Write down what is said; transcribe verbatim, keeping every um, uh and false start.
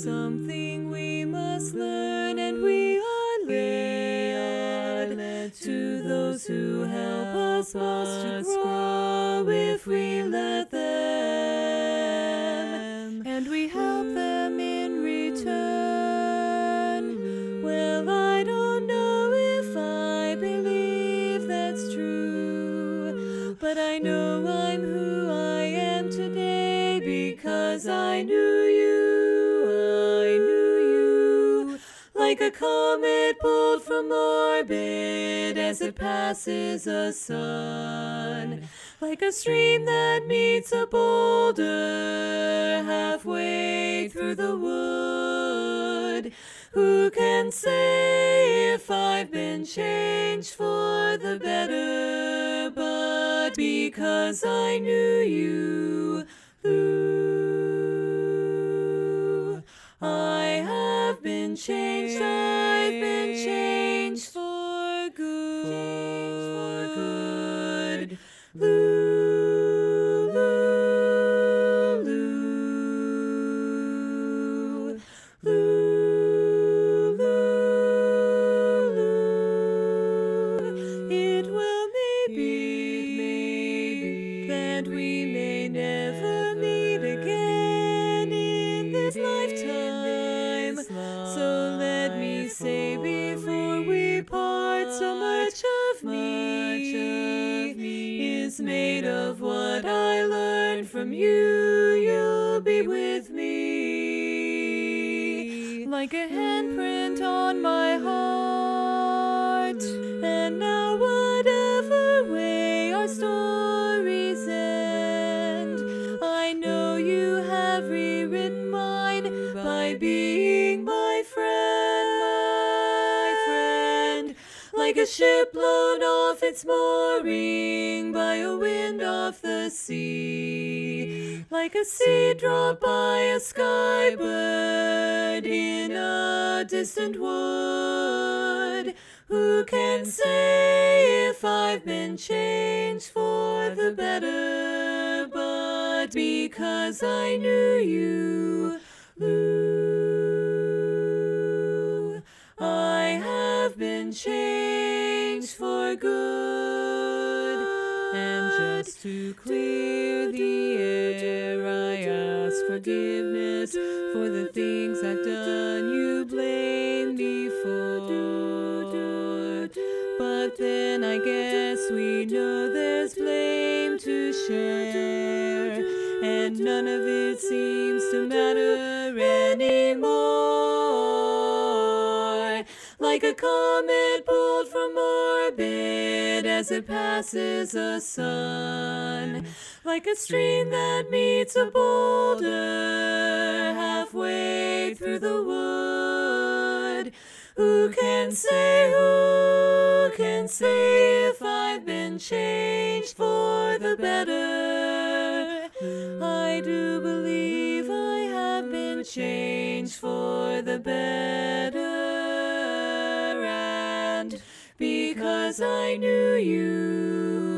something we must learn, and we are led to those who help us most to grow if we let them, and we help them in return. Well, I don't know if I believe that's true, but I know I'm who I am today because I knew you, I knew you, like a comet pulled from orbit as it passes a sun, like a stream that meets a boulder halfway through the wood. Who can say if I've been changed for the better? But because I knew you, Lou, I have been changed, I've been changed for good, for good. Lou, Lou, Lou, Lou, Lou. It will maybe that we may never meet again in this lifetime. So let me say before we part, so much of me is made of what I learned from you. You'll be with me like a handprint on my heart. And now whatever way our stories end, I know you have rewritten mine by being my friend, my friend. Like a ship blown off its mooring by a wind off the sea, like a seed dropped by a skybird in a distant wood. Who can say if I've been changed for the better? But because I knew you, Lou, I have been changed for good. And just to clear the air, I ask forgiveness for the things I've done you blame me for. But then I guess we know there's blame to share, and none of it seems to matter anymore. Like a comet pulled from orbit as it passes a sun, like a stream that meets a boulder halfway through the wood. Who can say, who can say if I've been changed for the better? I do believe I have been changed for the better. And because I knew you,